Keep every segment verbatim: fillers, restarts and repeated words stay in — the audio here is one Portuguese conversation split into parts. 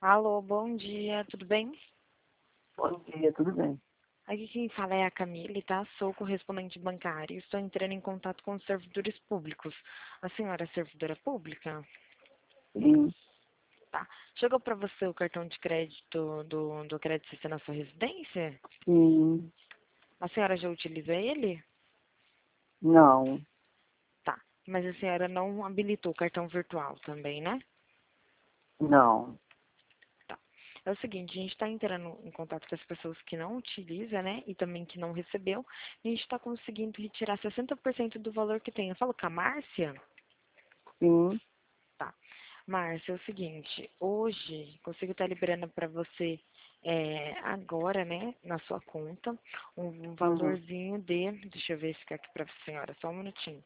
Alô, bom dia, tudo bem? Bom dia, tudo bem? Aqui quem fala é a Camille, tá? Sou correspondente bancário. Estou entrando em contato com os servidores públicos. A senhora é servidora pública? Sim, Tá. Chegou para você o cartão de crédito do, do Crédito System na sua residência? sim, A senhora já utiliza ele? não, Tá. Mas a senhora não habilitou o cartão virtual também, né? não. Tá. É o seguinte, a gente está entrando em contato com as pessoas que não utilizam, né? E também que não recebeu. E a gente está conseguindo retirar sessenta por cento do valor que tem. Eu falo com a Márcia? Sim, Tá. Márcia, é o seguinte, hoje consigo estar liberando para você é, agora, né, na sua conta, um uhum. valorzinho de, deixa eu ver se fica aqui para a senhora, só um minutinho.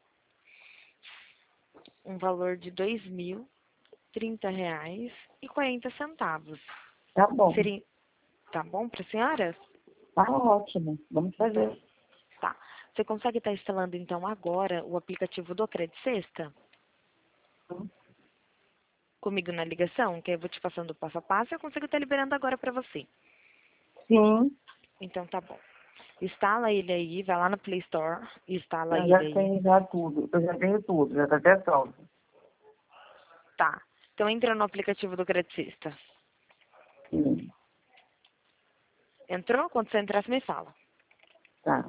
Um valor de dois mil e trinta reais e quarenta centavos. Tá bom, Seria, tá bom para a senhora? tá ótimo, vamos Então, fazer. tá. Você consegue estar instalando então agora o aplicativo do Credit Sexta comigo na ligação, que eu vou te passando o passo a passo e eu consigo estar liberando agora para você. Sim, Então tá bom. Instala ele aí, vai lá no Play Store, instala eu ele já aí. tenho já tudo, eu já tenho tudo, já tá até salvo. Tá. Então entra no aplicativo do Credicista. Sim, Entrou? Quando você entrar, você me fala. tá.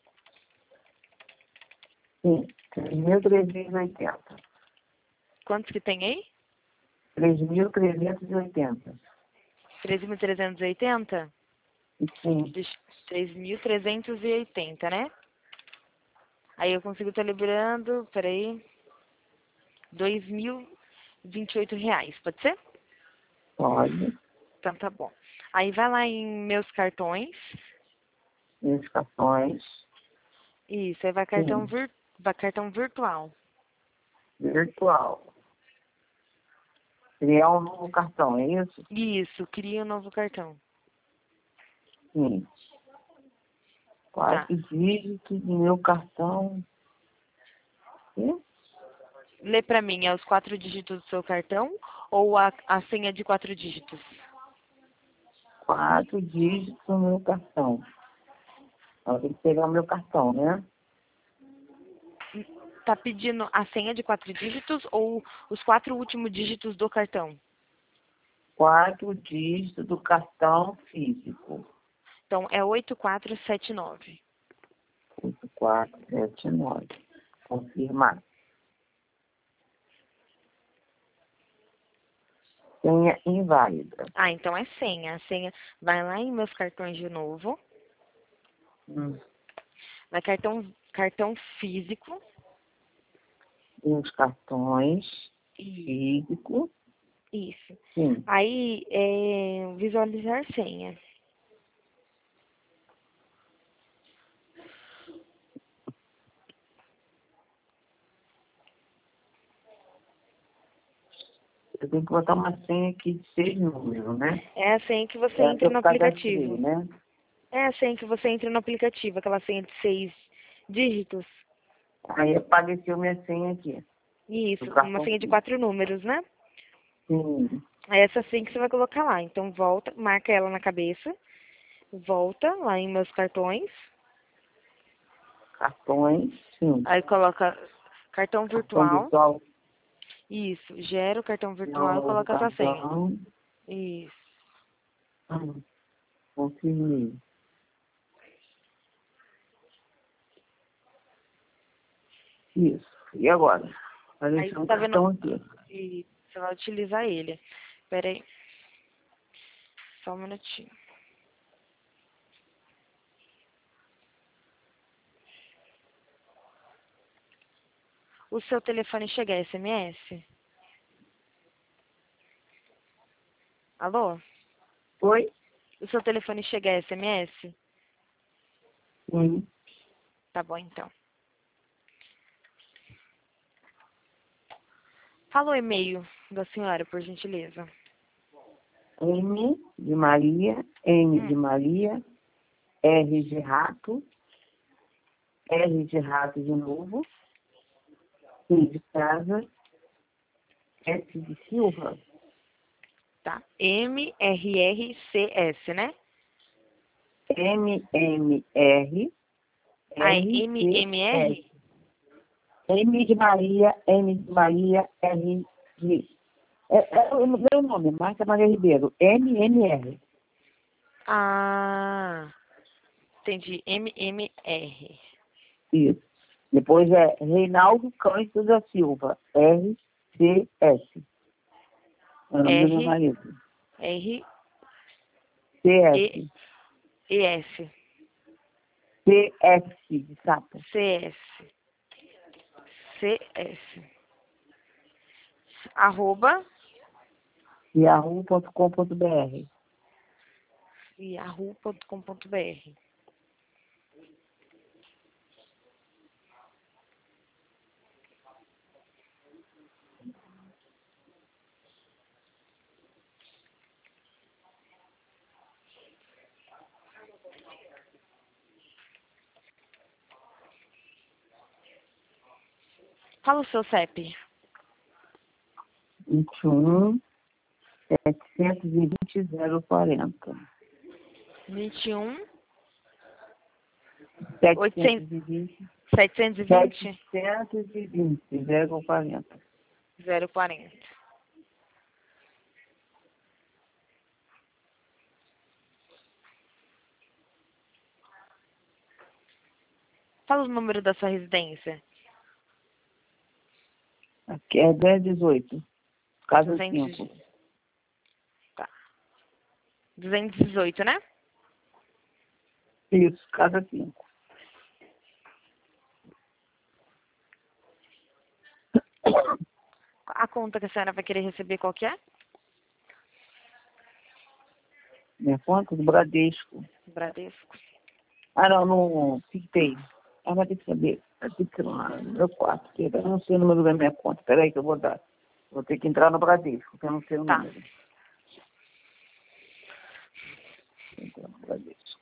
Sim, três mil trezentos e oitenta. Quantos que tem aí? três mil trezentos e oitenta. três mil trezentos e oitenta? Sim, três mil trezentos e oitenta, né? Aí eu consigo estar liberando, peraí, dois mil e vinte e oito reais, pode ser? pode. Então tá bom. Aí vai lá em meus cartões. Meus cartões. Isso, aí vai cartão, Sim, vir, vai cartão virtual. virtual. Criar um novo cartão, é isso? Isso, cria um novo cartão. Sim. Tá. Quatro dígitos do meu cartão. Sim? Lê pra mim, é os quatro dígitos do seu cartão ou a, a senha de quatro dígitos? Quatro dígitos no meu cartão. Ela tem que pegar o meu cartão, né? Tá pedindo a senha de quatro dígitos ou os quatro últimos dígitos do cartão? Quatro dígitos do cartão físico. Então, é oito quatro sete nove. Oito, quatro, sete, nove. Confirmar. Senha inválida. Ah, então é senha. A senha vai lá em meus cartões de novo. Hum. Vai cartão, cartão físico. Meus cartões E físicos. isso. Sim. Aí, é, visualizar senha. Eu tenho que botar uma senha aqui de seis números, né? É a senha que você É a que entra eu no cadastrei, aplicativo. né? É a senha que você entra no aplicativo, aquela senha de seis dígitos. Aí apareceu minha senha aqui. Do Isso, uma cartão senha de físico. quatro números, né? Sim. É essa senha que você vai colocar lá. Então volta, marca ela na cabeça, volta lá em meus cartões, Cartões, sim. aí coloca cartão Cartão virtual. virtual. Isso, gera o cartão virtual e Novo coloca essa senha. cartão. Isso. Hum, confirmei. Isso. E agora? Vai Aí deixar você um tá vendo. cartão aqui. E você vai utilizar ele. Pera aí, só um minutinho. O seu telefone chega a S M S? Alô? Oi? O seu telefone chega a S M S? Sim. Tá bom, então. Fala o e-mail da senhora, por gentileza. M de Maria, N de Hum, Maria, R de rato, R de rato de novo, C de casa, S de Silva, Tá. M R R C S, né? M M R Ah, é R M C M S. R? M de Maria, M de Maria, R de... É, é o meu nome, Márcia Maria Ribeiro. M M R. Ah, entendi. M M R. Isso. Depois é Reinaldo Cândido da Silva, R C S. É o nome do meu R, marido. R, E, C S. E, S. C S de sapo. C S. C S. Arroba yahoo ponto com ponto br. yahoo ponto com ponto br. Fala o seu C E P. vinte e um, setecentos e vinte, zero quarenta. vinte e um, setecentos oitocentos, e vinte, setecentos e vinte, setecentos e vinte, zero quarenta. zero quarenta. Fala o número da sua residência. Aqui é dez dezoito. Casa duzentos, cinco. tá. duzentos e dezoito, né? Isso, casa cinco. A conta que a senhora vai querer receber qual que é? Minha conta do Bradesco. Bradesco. Ah, não, no PicPay. Ah, vai ter que saber. Vai ter que ir lá no meu quarto. Porque eu não sei o número da minha conta. Peraí que eu vou dar. Vou ter que entrar no Bradesco, porque eu não sei o Tá. número. Vou entrar no Bradesco.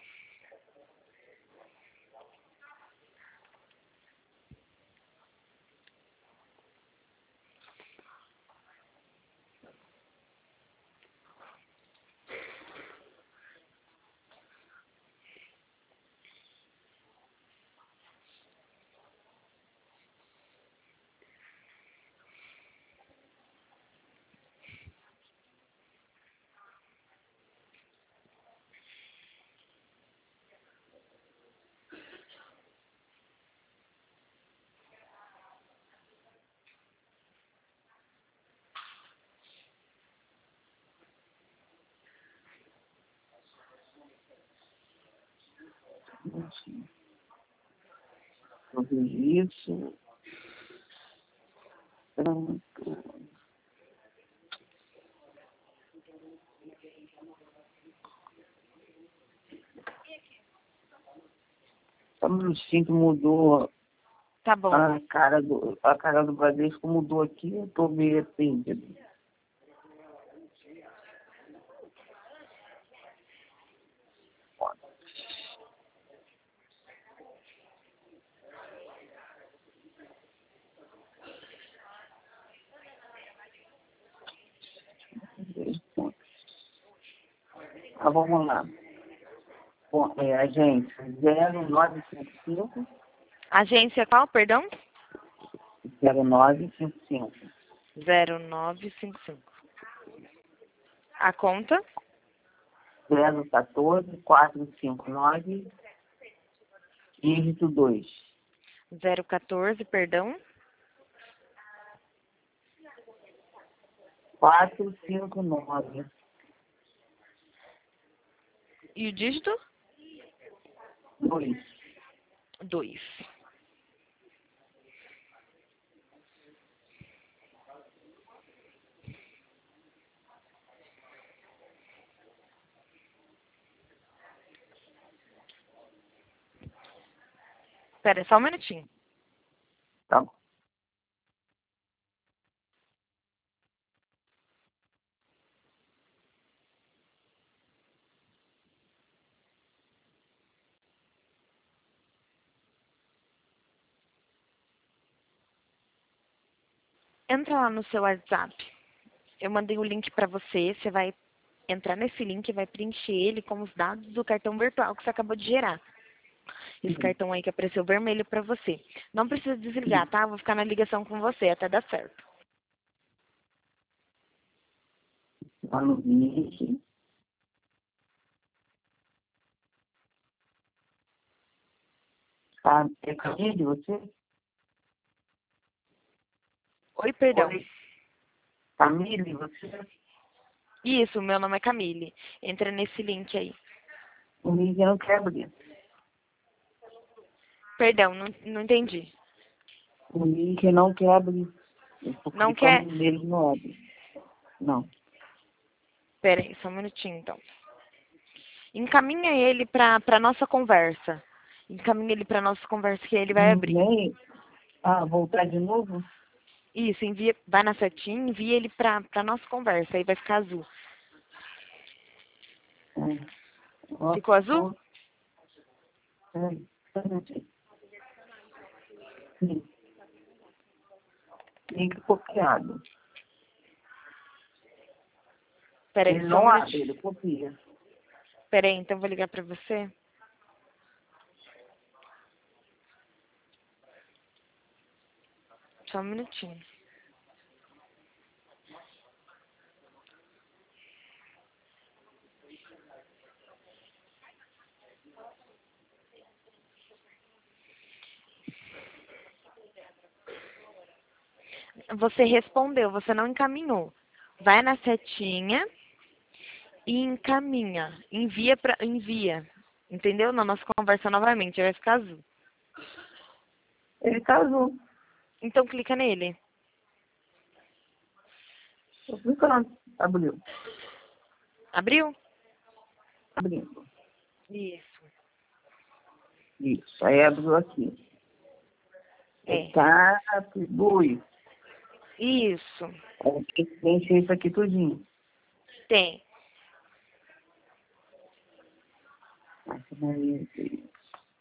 Sobre isso. Pronto. Só um minutinho que mudou Tá bom. a cara do, a cara do Bradesco, mudou aqui, eu tô meio arrependido. Ah, vamos lá. Bom, é, agência zero nove cinco cinco, Agência qual, perdão? zero nove cinco cinco, zero nove cinco cinco. A conta? zero um quatro, quatro cinco nove, dígito dois. zero quatorze, perdão. quatro cinco nove, E o dígito? dois. dois. Espera só um minutinho. Tá bom. Entra lá no seu WhatsApp. Eu mandei o link para você, você vai entrar nesse link e vai preencher ele com os dados do cartão virtual que você acabou de gerar. Esse Sim. cartão aí que apareceu vermelho para você. Não precisa desligar, tá? Vou ficar na ligação com você até dar certo. Lá no link. Tá? É Camille, você? Oi, perdão. Oi. Camille, você? Isso, meu nome é Camille. Entra nesse link aí. O link não quer abrir. Perdão, não, não entendi. O link não quer abrir. Eu tô Não clicando quer? nele e não abre. Não. Pera aí, só um minutinho então. Encaminha ele para a nossa conversa. Encaminha ele para nossa conversa que ele vai abrir. Nem. Ah, voltar de novo? Isso, envia, vai na setinha, envia ele para a nossa conversa, aí vai ficar azul. É. Ó, Ficou azul? ó. Peraí, só um minutinho. Sim. Link copiado. Pera aí, Ele só um não abre, minutinho. ele copia. Pera aí, então eu vou ligar para você. Só um minutinho. Você respondeu, você não encaminhou. Vai na setinha e encaminha. Envia para envia. Entendeu? Na nossa conversa novamente, vai ficar azul. Ele casou. Então clica nele. Tô clicando. Abriu. Abriu? Abrindo. Isso. Isso. Aí abriu aqui. É. Tá, atribui. Isso. Aí tem que preencher isso aqui tudinho. Tem. Nacionalidade.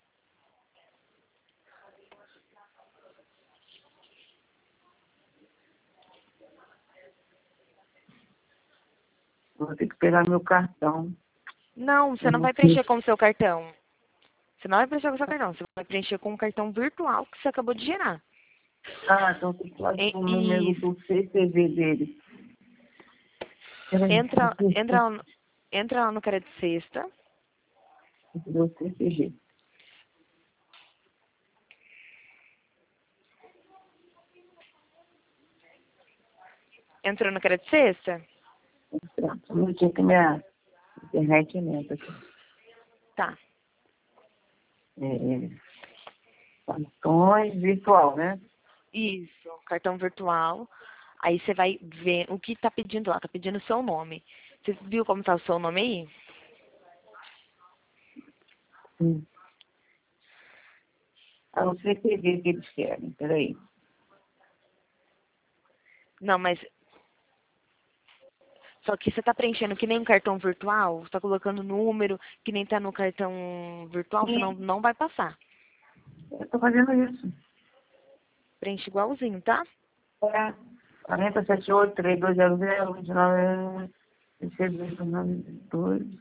Vou ter que pegar meu cartão. Não, você Eu não não vai sei. preencher com o seu cartão. Você não vai preencher com o seu cartão. Você vai preencher com o cartão virtual que você acabou de gerar. Ah, então tem que falar E, o número isso. do C C V dele. Peraí, Entra, C entra, entra lá no crédito sexta. C G. Entrou no crédito sexta? Pronto, não tinha que minha internet lenta aqui. Tá. É, cartões virtual, né? Isso. Cartão virtual. Aí você vai ver o que tá pedindo lá. Tá pedindo o seu nome. Você viu como tá o seu nome aí? Sim. Ah, o C C V que eles querem, peraí. Não, mas só que você tá preenchendo que nem um cartão virtual, você tá colocando número, que nem tá no cartão virtual, senão Sim, não vai passar. eu tô fazendo isso. Preenche igualzinho, tá? É, quarenta, setenta e oito, trinta e dois zero zero, vinte e nove, vinte e seis, vinte e nove, vinte e dois.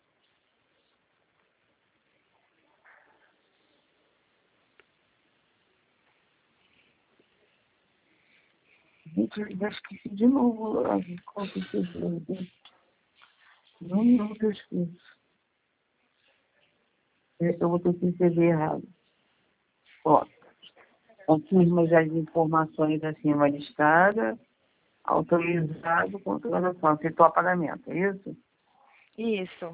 Gente, eu já esqueci de novo a qual que você deu. Não, não, que eu esqueço. É, eu vou ter que escrever errado. Ó, confirma já as informações acima listadas, autorizado com transação, efetuar pagamento, é isso? Isso.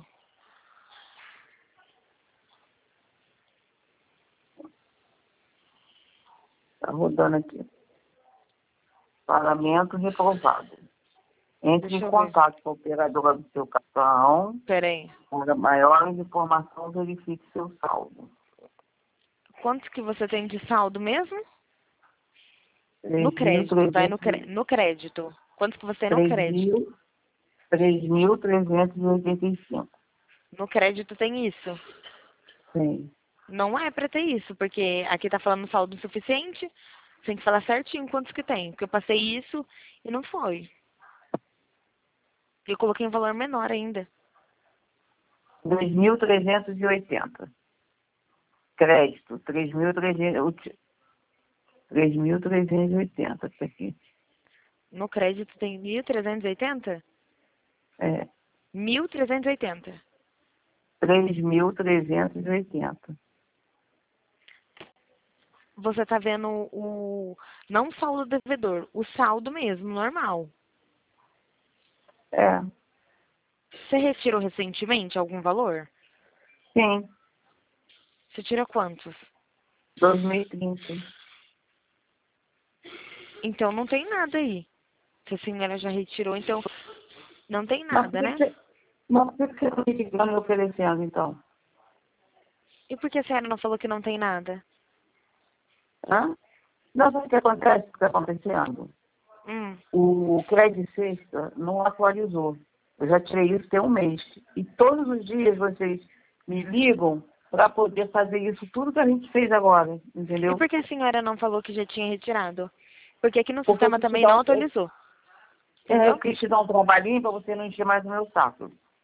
Está rodando aqui. Pagamento reprovado. Entre em Deixa eu ver. contato com a operadora do seu cartão. Pera aí. Para maiores informações, verifique seu saldo. Quanto que você tem de saldo mesmo? No três mil crédito, vai no, cré- trezentos no crédito. Quanto que você tem no três crédito? mil três mil trezentos e oitenta e cinco. No crédito tem isso. Sim. Não é pra ter isso, porque aqui tá falando saldo suficiente, tem que falar certinho quantos que tem. Porque eu passei isso e não foi. Eu coloquei um valor menor ainda. dois mil trezentos e oitenta. Crédito, três mil trezentos e oitenta. Isso aqui. No crédito tem mil trezentos e oitenta? É, mil trezentos e oitenta. três mil trezentos e oitenta. Você tá vendo o... Não o saldo devedor, o saldo mesmo, normal. É, Você retirou recentemente algum valor? sim, Você tira quantos? dois mil e trinta. Então não tem nada aí. Se a senhora já retirou, então não tem Mas por nada, que né? você, mas por que você não me ligando me oferecendo, então? E por que a senhora não falou que não tem nada? Hã? Não, sabe o que acontece? O que está acontecendo? Hum. O crédito sexta não atualizou. Eu já tirei isso tem um mês. E todos os dias vocês me ligam para poder fazer isso tudo que a gente fez agora, E entendeu? por que a senhora não falou que já tinha retirado? Porque aqui no Porque eu sistema quis te também dar não um, eu, atualizou. é, eu Entendeu? quis te dar um trabalhinho para você não encher mais o meu saco.